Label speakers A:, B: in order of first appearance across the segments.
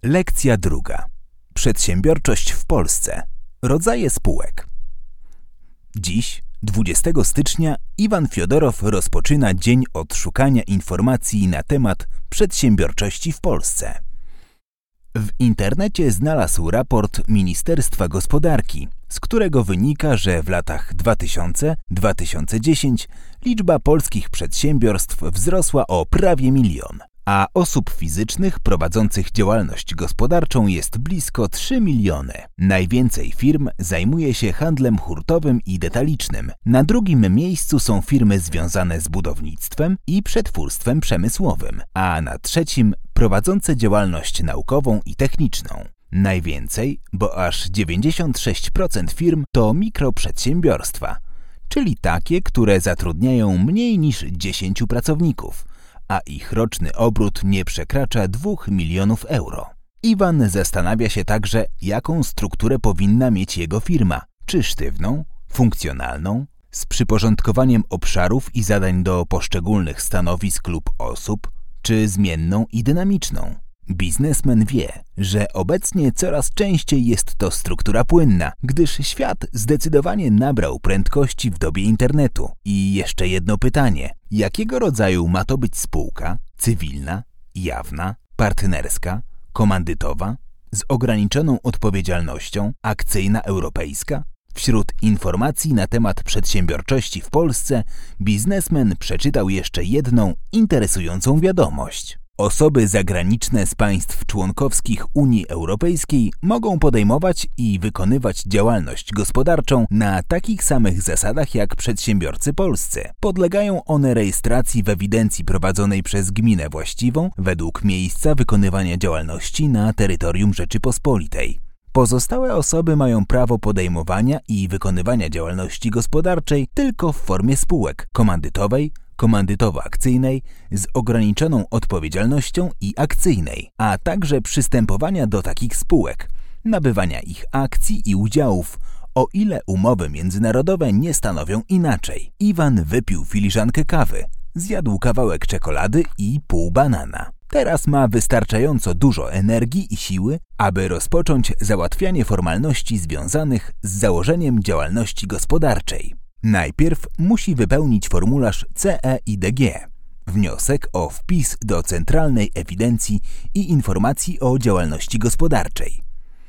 A: Lekcja druga. Przedsiębiorczość w Polsce. Rodzaje spółek. Dziś, 20 stycznia, Iwan Fiodorow rozpoczyna dzień od szukania informacji na temat przedsiębiorczości w Polsce. W internecie znalazł raport Ministerstwa Gospodarki, z którego wynika, że w latach 2000-2010 liczba polskich przedsiębiorstw wzrosła o prawie 1 milion, a osób fizycznych prowadzących działalność gospodarczą jest blisko 3 miliony. Najwięcej firm zajmuje się handlem hurtowym i detalicznym. Na drugim miejscu są firmy związane z budownictwem i przetwórstwem przemysłowym, a na trzecim prowadzące działalność naukową i techniczną. Najwięcej, bo aż 96% firm to mikroprzedsiębiorstwa, czyli takie, które zatrudniają mniej niż 10 pracowników, a ich roczny obrót nie przekracza 2 milionów euro. Iwan zastanawia się także, jaką strukturę powinna mieć jego firma. Czy sztywną, funkcjonalną, z przyporządkowaniem obszarów i zadań do poszczególnych stanowisk lub osób, czy zmienną i dynamiczną. Biznesmen wie, że obecnie coraz częściej jest to struktura płynna, gdyż świat zdecydowanie nabrał prędkości w dobie internetu. I jeszcze jedno pytanie. Jakiego rodzaju ma to być spółka? Cywilna, jawna, partnerska, komandytowa, z ograniczoną odpowiedzialnością, akcyjna europejska? Wśród informacji na temat przedsiębiorczości w Polsce biznesmen przeczytał jeszcze jedną interesującą wiadomość. Osoby zagraniczne z państw członkowskich Unii Europejskiej mogą podejmować i wykonywać działalność gospodarczą na takich samych zasadach jak przedsiębiorcy polscy. Podlegają one rejestracji w ewidencji prowadzonej przez gminę właściwą według miejsca wykonywania działalności na terytorium Rzeczypospolitej. Pozostałe osoby mają prawo podejmowania i wykonywania działalności gospodarczej tylko w formie spółek komandytowej, komandytowo-akcyjnej, z ograniczoną odpowiedzialnością i akcyjnej, a także przystępowania do takich spółek, nabywania ich akcji i udziałów, o ile umowy międzynarodowe nie stanowią inaczej. Iwan wypił filiżankę kawy, zjadł kawałek czekolady i pół banana. Teraz ma wystarczająco dużo energii i siły, aby rozpocząć załatwianie formalności związanych z założeniem działalności gospodarczej. Najpierw musi wypełnić formularz CEIDG, wniosek o wpis do Centralnej Ewidencji i Informacji o Działalności Gospodarczej.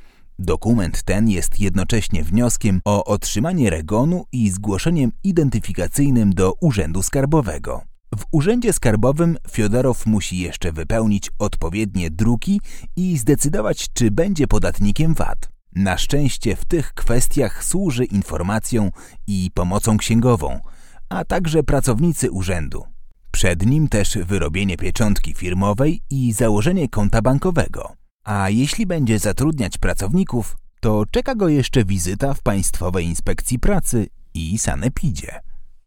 A: Dokument ten jest jednocześnie wnioskiem o otrzymanie REGON-u i zgłoszeniem identyfikacyjnym do Urzędu Skarbowego. W Urzędzie Skarbowym Fiodorow musi jeszcze wypełnić odpowiednie druki i zdecydować, czy będzie podatnikiem VAT. Na szczęście w tych kwestiach służy informacją i pomocą księgową, a także pracownicy urzędu. Przed nim też wyrobienie pieczątki firmowej i założenie konta bankowego. A jeśli będzie zatrudniać pracowników, to czeka go jeszcze wizyta w Państwowej Inspekcji Pracy i sanepidzie.